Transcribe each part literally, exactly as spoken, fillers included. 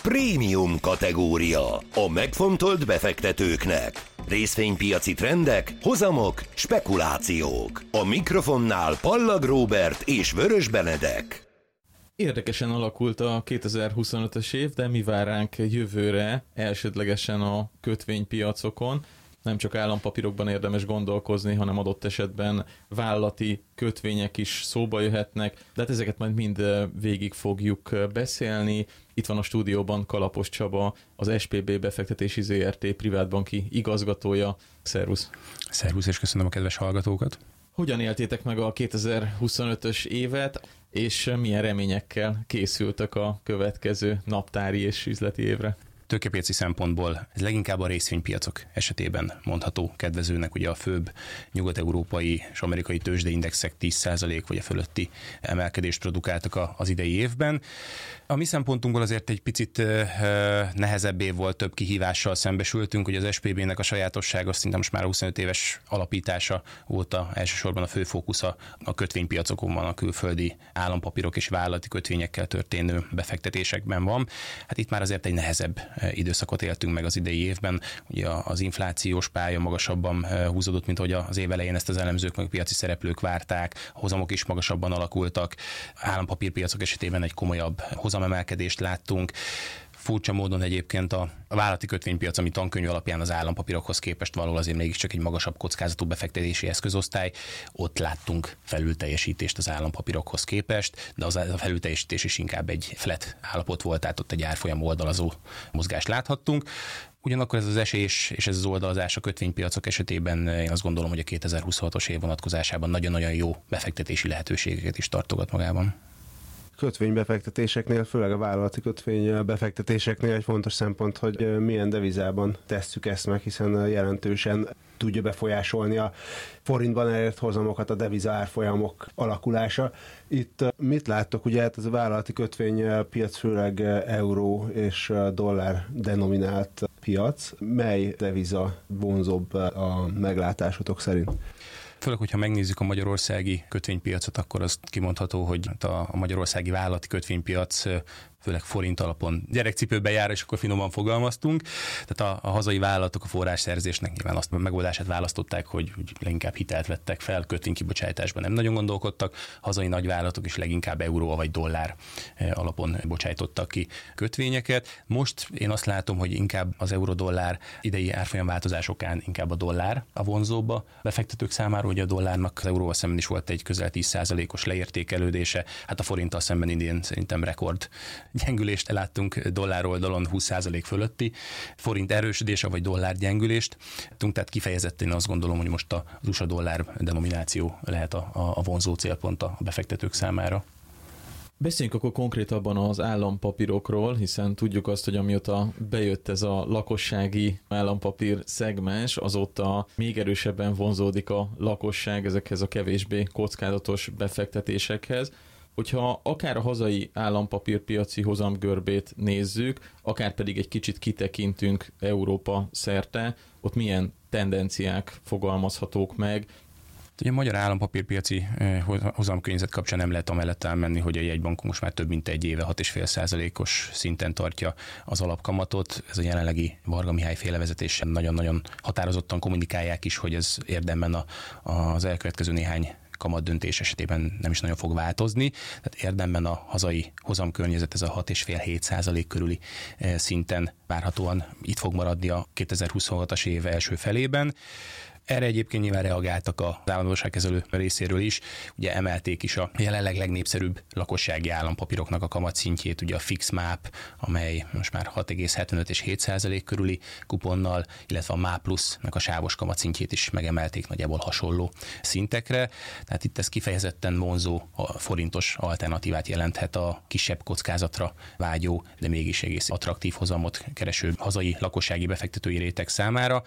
Prémium kategória. A megfontolt befektetőknek. Részvénypiaci trendek, hozamok, spekulációk. A mikrofonnál Pallag Róbert és Vörös Benedek. Érdekesen alakult a kétezer-huszonötös év, de mi vár ránk jövőre, elsődlegesen a kötvénypiacokon? Nem csak állampapírokban érdemes gondolkozni, hanem adott esetben vállalati kötvények is szóba jöhetnek, de hát ezeket majd mind végig fogjuk beszélni. Itt van a stúdióban Kalapos Csaba, az es pé bé Befektetési zé er té privátbanki igazgatója. Szervusz! Szervusz, és köszönöm a kedves hallgatókat! Hogyan éltétek meg a kétezer-huszonötös évet, és milyen reményekkel készültek a következő naptári és üzleti évre? Tőkepiaci szempontból ez leginkább a részvénypiacok esetében mondható kedvezőnek, ugye a főbb nyugat-európai és amerikai tőzsdeindexek tíz százalék vagy a fölötti emelkedést produkáltak az idei évben. A mi szempontunkból azért egy picit nehezebb év volt, több kihívással szembesültünk, hogy az es pé bé-nek a sajátossága szinte most már a huszonöt éves alapítása óta elsősorban a fő fókusza a kötvénypiacokon van, a külföldi állampapírok és vállalati kötvényekkel történő befektetésekben van. Hát itt már azért egy nehezebb időszakot éltünk meg az idei évben. Ugye az inflációs pálya magasabban húzódott, mint ahogy az év elején ezt az elemzők meg piaci szereplők várták, a hozamok is magasabban alakultak, állampapírpiacok esetében egy komolyabb hozamemelkedést láttunk. Furcsa módon egyébként a vállalati kötvénypiac, ami tankönyv alapján az állampapírokhoz képest való azért mégiscsak egy magasabb kockázatú befektetési eszközosztály, ott láttunk felülteljesítést az állampapírokhoz képest, de az a felülteljesítés is inkább egy flat állapot volt, tehát ott egy árfolyam oldalazó mozgást láthattunk. Ugyanakkor ez az esés és ez az oldalazás a kötvénypiacok esetében én azt gondolom, hogy a kétezer-huszonhatos év vonatkozásában nagyon-nagyon jó befektetési lehetőségeket is tartogat magában. Kötvénybefektetéseknél, főleg a vállalati kötvénybefektetéseknél egy fontos szempont, hogy milyen devizában tesszük ezt meg, hiszen jelentősen tudja befolyásolni a forintban elért hozamokat a deviza árfolyamok alakulása. Itt mit láttok? Ugye hát ez a vállalati kötvénypiac főleg euró és dollár denominált piac. Mely deviza vonzóbb a meglátásotok szerint? Főleg, hogyha megnézzük a magyarországi kötvénypiacot, akkor azt kimondható, hogy a magyarországi vállalati kötvénypiac főleg forint alapon gyerekcipőbe jár, és akkor finoman fogalmaztunk. Tehát a, a hazai vállalatok a forrásszerzésnek nyilván azt a megoldását választották, hogy, hogy leginkább hitelt vettek fel, kötvénykibocsátásban nem nagyon gondolkodtak. Hazai nagyvállalatok is leginkább euró vagy dollár alapon bocsájtottak ki kötvényeket. Most én azt látom, hogy inkább az euró-dollár idei árfolyamváltozásokán inkább a dollár a vonzóbb a befektetők számára, hogy a dollárnak az euróval szemben is volt egy közel tíz százalékos leértékelődése. Hát a forinttal szemben idén szerintem rekord gyengülést láttunk dollár oldalon húsz százalék fölötti, forint erősödése vagy dollár gyengülést. Tehát kifejezetten azt gondolom, hogy most az u es á dollár denomináció lehet a, a vonzó célpont a befektetők számára. Beszéljünk akkor konkrétabban az állampapírokról, hiszen tudjuk azt, hogy amióta bejött ez a lakossági állampapír szegmens, azóta még erősebben vonzódik a lakosság ezekhez a kevésbé kockázatos befektetésekhez. Hogyha akár a hazai állampapírpiaci hozamgörbét nézzük, akár pedig egy kicsit kitekintünk Európa szerte, ott milyen tendenciák fogalmazhatók meg? Ugye a magyar állampapírpiaci hozamkörnyezet kapcsán nem lehet amellett elmenni, hogy a jegybankunk most már több mint egy éve hat egész öt százalékos szinten tartja az alapkamatot. Ez a jelenlegi Varga Mihály féle vezetésen nagyon-nagyon határozottan kommunikálják is, hogy ez érdemben a, az elkövetkező néhány kamat döntés esetében nem is nagyon fog változni. Tehát érdemben a hazai hozamkörnyezet ez a hat egész öt-hét százalék körüli szinten várhatóan itt fog maradni a kétezer-huszonhatos év első felében. Erre egyébként nyilván reagáltak az államadósságkezelő részéről is. Ugye emelték is a jelenleg legnépszerűbb lakossági állampapíroknak a kamatszintjét, ugye a Fix Map, amely most már hat egész hetvenöt és hét százalék körüli kuponnal, illetve a Map Plus-nak a sávos kamatszintjét is megemelték nagyjából hasonló szintekre. Tehát itt ez kifejezetten vonzó a forintos alternatívát jelenthet a kisebb kockázatra vágyó, de mégis egész attraktív hozamot kereső hazai lakossági befektetői réteg számára.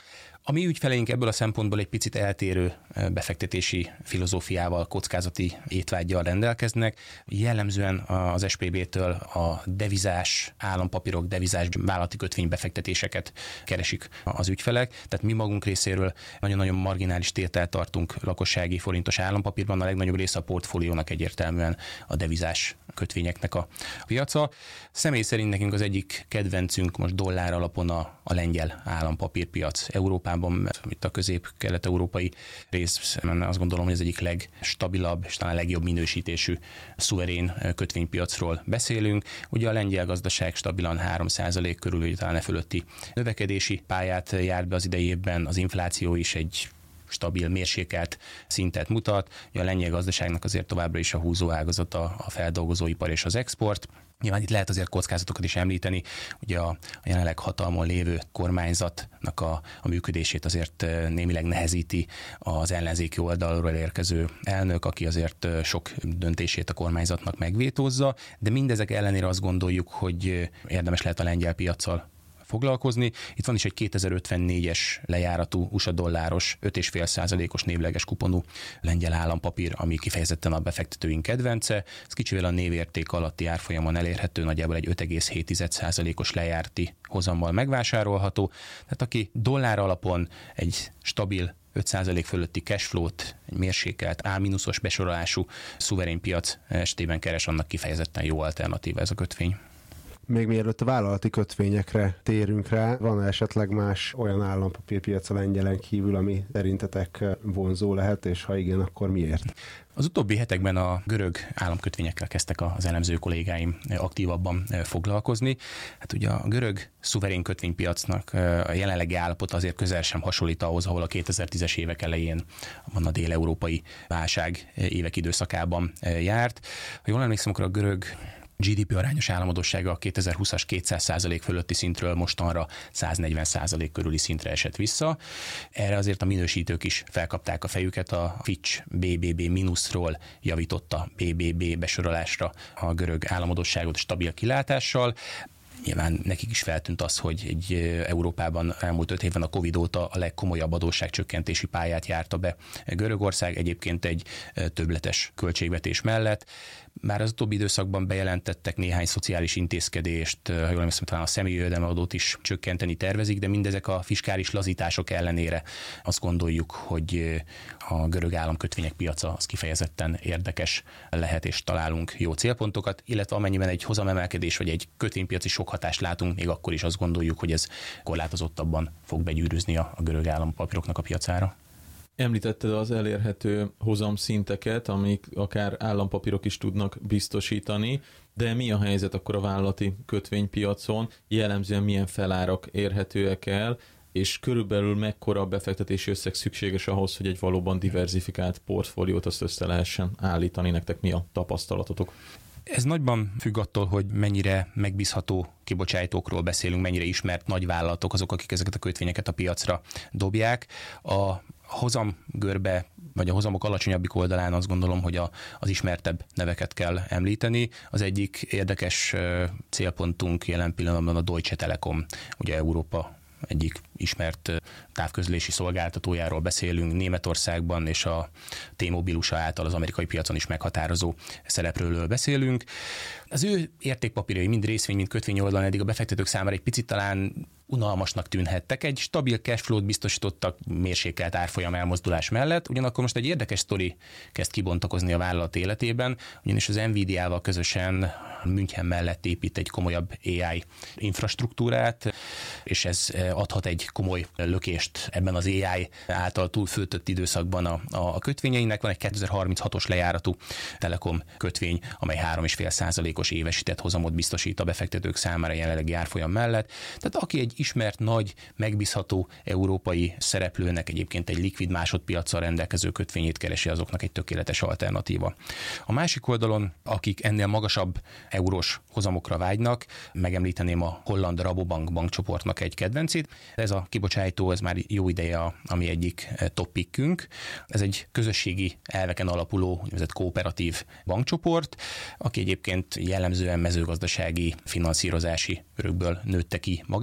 A mi ügyfeleink ebből a szempontból egy picit eltérő befektetési filozófiával, kockázati étvággyal rendelkeznek. Jellemzően az es pé bé-től a devizás állampapírok, devizás vállalati kötvénybefektetéseket keresik az ügyfelek. Tehát mi magunk részéről nagyon-nagyon marginális tételt tartunk lakossági forintos állampapírban, a legnagyobb része a portfóliónak egyértelműen a devizás kötvényeknek a piaca. Személy szerint nekünk az egyik kedvencünk most dollár alapon a, a lengyel állampapírpiac. Európában, itt a közép-kelet-európai rész, azt gondolom, hogy az egyik legstabilabb és talán legjobb minősítésű szuverén kötvénypiacról beszélünk. Ugye a lengyel gazdaság stabilan három százalék körül, talán e fölötti növekedési pályát járt be az idei évben, az infláció is egy stabil, mérsékelt szintet mutat. A lengyel gazdaságnak azért továbbra is a húzó ágazata a feldolgozóipar és az export. Nyilván itt lehet azért kockázatokat is említeni, ugye a, a jelenleg hatalmon lévő kormányzatnak a, a működését azért némileg nehezíti az ellenzéki oldalról érkező elnök, aki azért sok döntését a kormányzatnak megvétózza, de mindezek ellenére azt gondoljuk, hogy érdemes lehet a lengyel piaccal foglalkozni. Itt van is egy kétezer-ötvennégyes lejáratú u es á dolláros öt egész öt százalékos névleges kuponú lengyel állampapír, ami kifejezetten a befektetőink kedvence. Ez kicsivel a névérték alatti árfolyamon elérhető, nagyjából egy öt egész hét százalékos lejárti hozammal megvásárolható. Tehát aki dollár alapon egy stabil öt százalék fölötti cashflow-t, egy mérsékelt A-os besorolású szuverén piac esetében keres, annak kifejezetten jó alternatíva ez a kötvény. Még mielőtt a vállalati kötvényekre térünk rá, van esetleg más olyan állampapírpiac a lengyelen kívül, ami szerintetek vonzó lehet, és ha igen, akkor miért? Az utóbbi hetekben a görög államkötvényekkel kezdtek az elemző kollégáim aktívabban foglalkozni. Hát ugye a görög szuverén kötvénypiacnak a jelenlegi állapota azért közel sem hasonlít ahhoz, ahol a kétezer-tízes évek elején van a dél-európai válság évek időszakában járt. Ha jól emlékszem, akkor a görög gé dé pé arányos államadóssága a kétezer-húszas kétszáz százalék fölötti szintről mostanra száznegyven százalék körüli szintre esett vissza. Erre azért a minősítők is felkapták a fejüket, a Fitch bé bé bé mínuszról javította bé bé bé besorolásra a görög államadósságot stabil kilátással. Nyilván nekik is feltűnt az, hogy egy Európában elmúlt öt évben a Covid óta a legkomolyabb adósságcsökkentési pályát járta be Görögország, egyébként egy többletes költségvetés mellett. Már az utóbbi időszakban bejelentettek néhány szociális intézkedést, ha jól emlékszem, talán a személyi jövedelemadót is csökkenteni tervezik, de mindezek a fiskális lazítások ellenére azt gondoljuk, hogy a görög államkötvények piaca az kifejezetten érdekes lehet, és találunk jó célpontokat, illetve amennyiben egy hozamemelkedés vagy egy kötvénypiaci sok hatást látunk, még akkor is azt gondoljuk, hogy ez korlátozottabban fog begyűrűzni a, a görög állampapíroknak a piacára. Említetted az elérhető hozamszinteket, amik akár állampapírok is tudnak biztosítani, de mi a helyzet akkor a vállalati kötvénypiacon? Jellemzően milyen felárak érhetőek el, és körülbelül mekkora befektetési összeg szükséges ahhoz, hogy egy valóban diverzifikált portfóliót azt össze lehessen állítani? Nektek mi a tapasztalatotok? Ez nagyban függ attól, hogy mennyire megbízható kibocsátókról beszélünk, mennyire ismert nagyvállalatok azok, akik ezeket a kötvényeket a piacra dobják. A hozamgörbe, vagy a hozamok alacsonyabbik oldalán azt gondolom, hogy a, az ismertebb neveket kell említeni. Az egyik érdekes célpontunk jelen pillanatban a Deutsche Telekom, ugye Európa egyik ismert távközlési szolgáltatójáról beszélünk Németországban, és a T-Mobile u es á által az amerikai piacon is meghatározó szereplőről beszélünk. Az ő értékpapírai mind részvény, mind kötvény oldalon eddig a befektetők számára egy picit talán unalmasnak tűnhettek. Egy stabil cashflow-t biztosítottak mérsékelt árfolyam elmozdulás mellett, ugyanakkor most egy érdekes sztori kezd kibontakozni a vállalat életében, ugyanis az Nvidia-val közösen München mellett épít egy komolyabb á i infrastruktúrát, és ez adhat egy komoly lökést ebben az á i által túlföltött időszakban a, a kötvényeinek. Van egy kétezer-harminchatos lejáratú Telekom kötvény, amely három egész öt százalékos évesített hozamot biztosít a befektetők számára jelenlegi árfolyam mellett. Tehát aki egy ismert, nagy, megbízható európai szereplőnek egyébként egy likvid másodpiaccal rendelkező kötvényét keresi, azoknak egy tökéletes alternatíva. A másik oldalon, akik ennél magasabb eurós hozamokra vágynak, megemlíteném a holland Rabobank bankcsoportnak egy kedvencét. Ez a kibocsátó, ez már jó ideje a mi egyik top pickünk. Ez egy közösségi elveken alapuló, úgynevezett kooperatív bankcsoport, aki egyébként jellemzően mezőgazdasági finanszírozási örökből nőtte ki magát,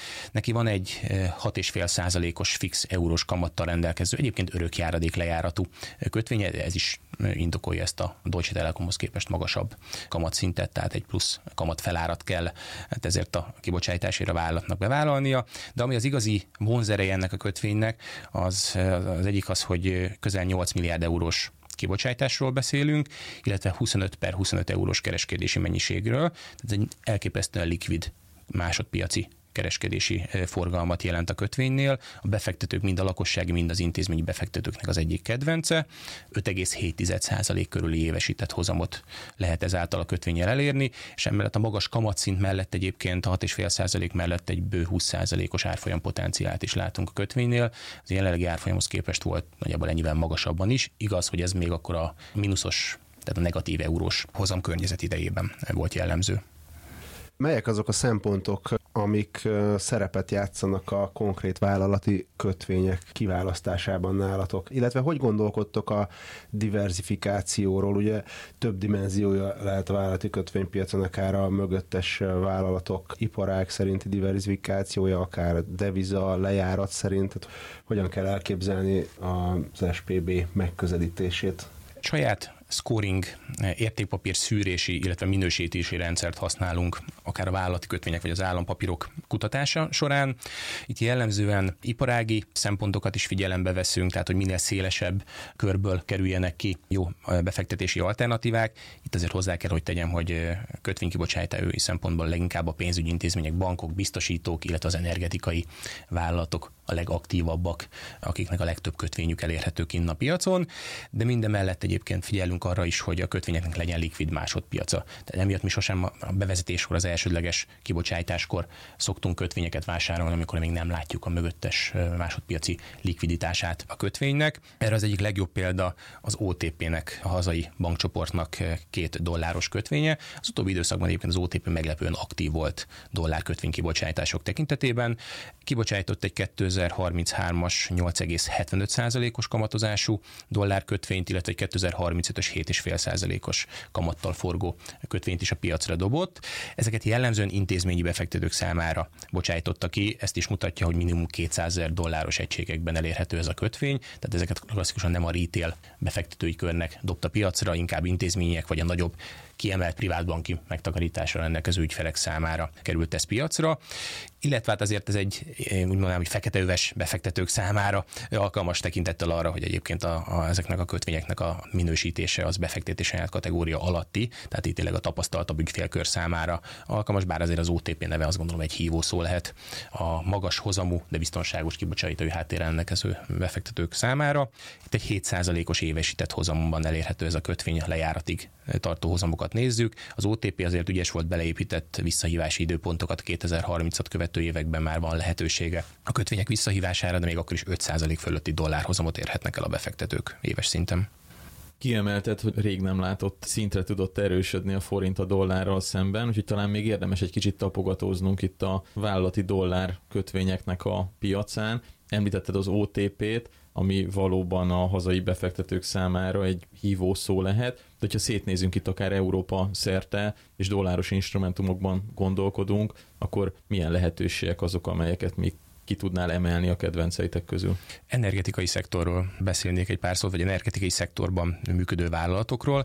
Neki van egy hat egész öt százalékos fix eurós kamattal rendelkező, egyébként örökjáradék lejáratú kötvénye, ez is indokolja ezt a Deutsche Telekomhoz képest magasabb kamatszintet, tehát egy plusz kamat felárat kell hát ezért a kibocsátásért a vállalatnak bevállalnia. De ami az igazi vonzereje ennek a kötvénynek, az, az egyik az, hogy közel nyolc milliárd eurós kibocsátásról beszélünk, illetve huszonöt per huszonöt eurós kereskedési mennyiségről, tehát egy elképesztően likvid másodpiaci kereskedési forgalmat jelent a kötvénynél. A befektetők, mind a lakossági, mind az intézményi befektetőknek az egyik kedvence. öt egész hét százalék körüli évesített hozamot lehet ezáltal a kötvényel elérni, és emellett a magas kamatszint mellett egyébként a hat egész öt százalék mellett egy bő húsz százalékos árfolyam potenciált is látunk a kötvénynél. Az jelenlegi árfolyamhoz képest volt nagyjából ennyivel magasabban is. Igaz, hogy ez még akkor a mínuszos, tehát a negatív eurós hozam környezet idejében volt jellemző. Melyek azok a szempontok, amik szerepet játszanak a konkrét vállalati kötvények kiválasztásában nálatok? Illetve hogy gondolkodtok a diversifikációról? Ugye több dimenziója lehet a vállalati kötvénypiacon, akár a mögöttes vállalatok iparág szerinti diversifikációja, akár deviza, lejárat szerint. Tehát hogyan kell elképzelni az es pé bé megközelítését? Saját scoring, értékpapír szűrési, illetve minősítési rendszert használunk, akár a vállalati kötvények vagy az állampapírok kutatása során. Itt jellemzően iparági szempontokat is figyelembe veszünk, tehát hogy minél szélesebb körből kerüljenek ki jó befektetési alternatívák. Itt azért hozzá kell, hogy tegyem, hogy kötvénykibocsátói szempontból leginkább a pénzügyi intézmények, bankok, biztosítók, illetve az energetikai vállalatok a legaktívabbak, akiknek a legtöbb kötvényük elérhető kinn a piacon, de minden mellett egyébként figyelünk arra is, hogy a kötvényeknek legyen likvid másodpiaca. Tehát emiatt mi sosem a bevezetéskor, az elsődleges kibocsátáskor szoktunk kötvényeket vásárolni, amikor még nem látjuk a mögöttes másodpiaci likviditását a kötvénynek. Erre az egyik legjobb példa az o té pé-nek, a hazai bankcsoportnak két dolláros kötvénye. Az utóbbi időszakban egyébként az o té pé meglepően aktív volt dollár kötvénykibocsátások tekintetében. Kibocsájtott egy kétezer-harminchárom-as nyolc egész hetvenöt százalékos kamatozású dollár kötvényt, illetve egy kétezer-harmincötös hét egész öt százalékos kamattal forgó kötvényt is a piacra dobott. Ezeket jellemzően intézményi befektetők számára bocsájtotta ki, ezt is mutatja, hogy minimum kétszázezer dolláros egységekben elérhető ez a kötvény, tehát ezeket klasszikusan nem a retail befektetői körnek dobta piacra, inkább intézmények vagy a nagyobb kiemelt privátbanki megtakarításra rendelkező ügyfelek számára került ez piacra, illetve hát azért ez egy, úgy mondanám, hogy feketeöves befektetők számára alkalmas tekintettel arra, hogy egyébként a, a, ezeknek a kötvényeknek a minősítése az befektetési ajánlat kategória alatti, tehát itt tényleg a tapasztaltabb ügyfélkör számára alkalmas, bár azért az o té pé neve azt gondolom egy hívó szó lehet a magas hozamú, de biztonságos kibocsátói háttérrel rendelkező befektetők számára. Itt egy hét százalékos évesített hozamban elérhető ez a kötvény, lejáratig tartó hozamokat nézzük. Az o té pé azért ügyes volt, beleépített visszahívási időpontokat, kétezer-harmincat követő években már van lehetősége a kötvények visszahívására, de még akkor is öt százalék fölötti dollárhozamot érhetnek el a befektetők éves szinten. Kiemelted, hogy rég nem látott szintre tudott erősödni a forint a dollárral szemben, úgyhogy talán még érdemes egy kicsit tapogatóznunk itt a vállalati dollár kötvényeknek a piacán. Említetted az o té pét, ami valóban a hazai befektetők számára egy hívó szó lehet, de hogyha szétnézünk itt akár Európa szerte, és dolláros instrumentumokban gondolkodunk, akkor milyen lehetőségek azok, amelyeket még ki tudnál emelni a kedvenceitek közül? Energetikai szektorról beszélnék egy pár szót, vagy energetikai szektorban működő vállalatokról.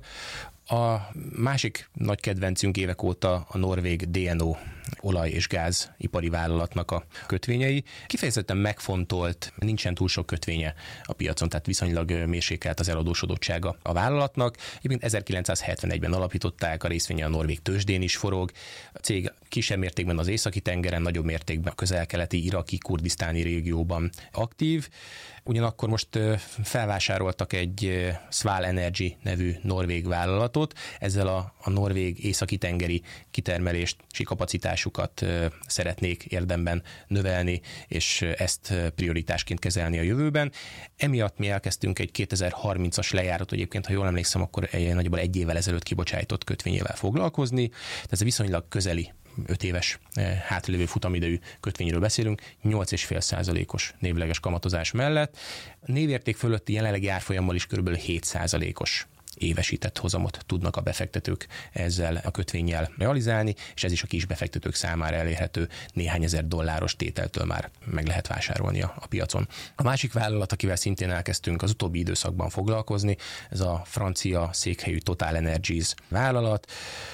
A másik nagy kedvencünk évek óta a norvég dé en o olaj- és gáz ipari vállalatnak a kötvényei. Kifejezetten megfontolt, nincsen túl sok kötvénye a piacon, tehát viszonylag mérsékelt az eladósodottsága a vállalatnak. Egyébként ezerkilencszázhetvenegyben alapították, a részvénye a norvég tőzsdén is forog. A cég kisebb mértékben az északi tengeren, nagyobb mértékben a közel-keleti, iraki, kurdisztáni régióban aktív. Ugyanakkor most felvásároltak egy Sval Energy nevű norvég vállalatot, ezzel a, a norvég északi tengeri kitermelési kapacitásukat szeretnék érdemben növelni, és ezt prioritásként kezelni a jövőben. Emiatt mi elkezdtünk egy kétezer-harmincas lejárat, egyébként, ha jól emlékszem, akkor egy, nagyjából egy évvel ezelőtt kibocsájtott kötvényével foglalkozni. Tehát ez viszonylag közeli öt éves hátralévő futamidejű kötvényről beszélünk, nyolc egész öt százalékos névleges kamatozás mellett. A névérték fölötti jelenlegi árfolyammal is kb. hét százalékos évesített hozamot tudnak a befektetők ezzel a kötvényel realizálni, és ez is a kis befektetők számára elérhető, néhány ezer dolláros tételtől már meg lehet vásárolni a, a piacon. A másik vállalat, akivel szintén elkezdtünk az utóbbi időszakban foglalkozni, ez a francia székhelyű Total Energies vállalat.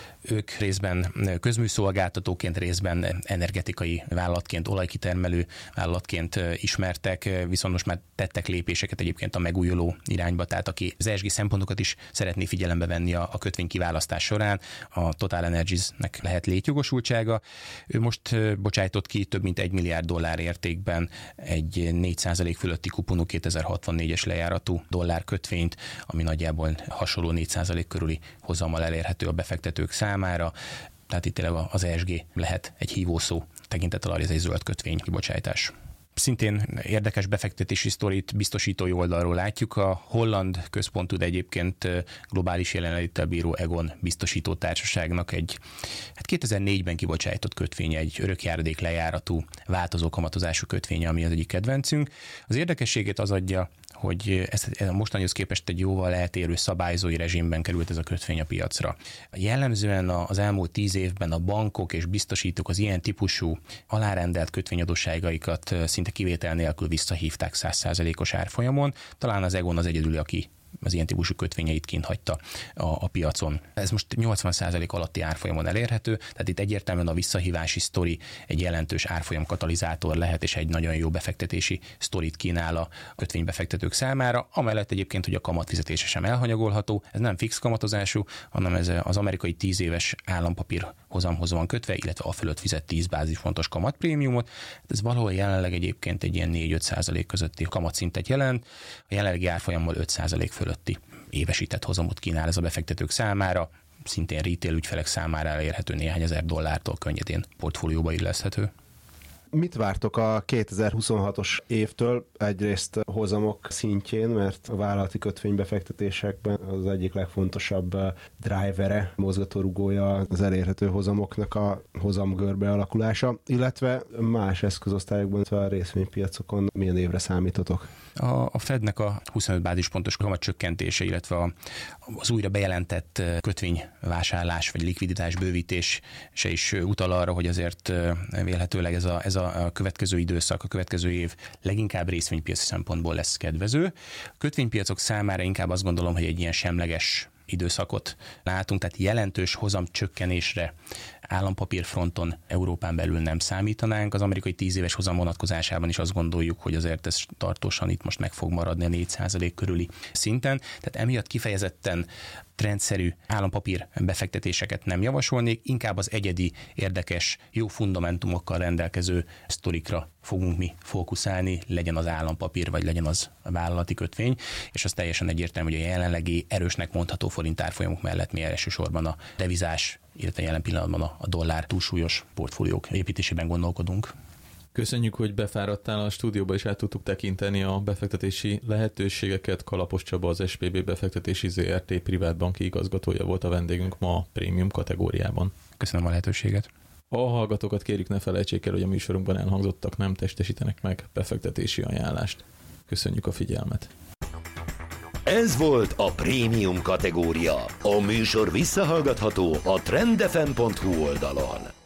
Ők részben közműszolgáltatóként, részben energetikai vállalatként, olajkitermelő vállalatként ismertek, viszont most már tettek lépéseket egyébként a megújuló irányba, tehát aki az é es gé szempontokat is szeretné figyelembe venni a, a kötvény kiválasztás során, a Total Energiesnek lehet létjogosultsága. Ő most bocsájtott ki több mint egy milliárd dollár értékben egy négy százalék fölötti kuponú kétezer-hatvannégyes lejáratú dollár kötvényt, ami nagyjából hasonló négy százalék körüli hozammal elérhető a befektetők számára. Tehát itt tényleg az é es gé lehet egy hívószó tekintettel arra, ez egy zöld kötvény kibocsátás. Szintén érdekes befektetési sztorit biztosítói oldalról látjuk. A holland központú, de egyébként globális jelenléttel bíró Aegon biztosító társaságnak egy hát kétezer-négyben kibocsájtott kötvénye, egy örökjáradék lejáratú, változó kamatozású kötvénye, ami az egyik kedvencünk. Az érdekességét az adja, hogy ezt a mostanihoz képest egy jóval eltérő szabályzói rezsimben került ez a kötvény a piacra. Jellemzően az elmúlt tíz évben a bankok és biztosítók az ilyen típusú alárendelt kötvényadósságaikat szinte kivétel nélkül visszahívták száz százalékos árfolyamon. Talán az Aegon az egyedüli, aki az ilyen típusú kötvényeit kint hagyta a, a piacon. Ez most nyolcvan százalék alatti árfolyamon elérhető, tehát itt egyértelműen a visszahívási sztori egy jelentős árfolyam katalizátor lehet, és egy nagyon jó befektetési sztorit kínál a kötvénybefektetők számára. Amellett egyébként, hogy a kamatfizetése sem elhanyagolható, ez nem fix kamatozású, hanem ez az amerikai tíz éves állampapír hozamhoz van kötve, illetve a fölött fizet tíz bázispontos kamatprémiumot. Ez valahol jelenleg egyébként egy ilyen négy-öt százalék közötti kamatszintet jelent, a jelenlegi árfolyammal öt százalék fölötti évesített hozamot kínál ez a befektetők számára, szintén retail ügyfelek számára elérhető néhány ezer dollártól könnyedén portfólióba illeszthető. Mit vártok a kétezer-huszonhatos évtől? Egyrészt hozamok szintjén, mert a vállalati kötvénybefektetésekben az egyik legfontosabb drivere, mozgatórugója az elérhető hozamoknak a hozamgörbe alakulása, illetve más eszközosztályokban, a részvénypiacokon milyen évre számítotok? A, a Fednek a huszonöt bázispontos kamatcsökkentése, illetve a, az újra bejelentett kötvényvásárlás vagy likviditás bővítés se is utal arra, hogy azért vélhetőleg ez a, ez a következő időszak, a következő év leginkább részvénypiaci szempontból lesz kedvező. A kötvénypiacok számára inkább azt gondolom, hogy egy ilyen semleges időszakot látunk, tehát jelentős hozam csökkenésre állampapírfronton Európán belül nem számítanánk. Az amerikai tíz éves hozam vonatkozásában is azt gondoljuk, hogy azért ez tartósan itt most meg fog maradni a négy százalék körüli szinten. Tehát emiatt kifejezetten trendszerű állampapír befektetéseket nem javasolnék, inkább az egyedi, érdekes, jó fundamentumokkal rendelkező sztorikra fogunk mi fókuszálni, legyen az állampapír, vagy legyen az a vállalati kötvény, és az teljesen egyértelmű, hogy a jelenlegi erősnek mondható forint árfolyamok mellett mi elsősorban a devizás, illetve jelen pillanatban a dollár túlsúlyos portfóliók építésében gondolkodunk. Köszönjük, hogy befáradtál a stúdióba, és át tudtuk tekinteni a befektetési lehetőségeket. Kalapos Csaba, az es pé bé Befektetési zé er té privátbanki igazgatója volt a vendégünk ma a prémium kategóriában. Köszönöm a lehetőséget. A hallgatókat kérjük, ne felejtsék el, hogy a műsorunkban elhangzottak nem testesítenek meg befektetési ajánlást. Köszönjük a figyelmet. Ez volt a prémium kategória. A műsor visszahallgatható a trend ef em pont hu oldalon.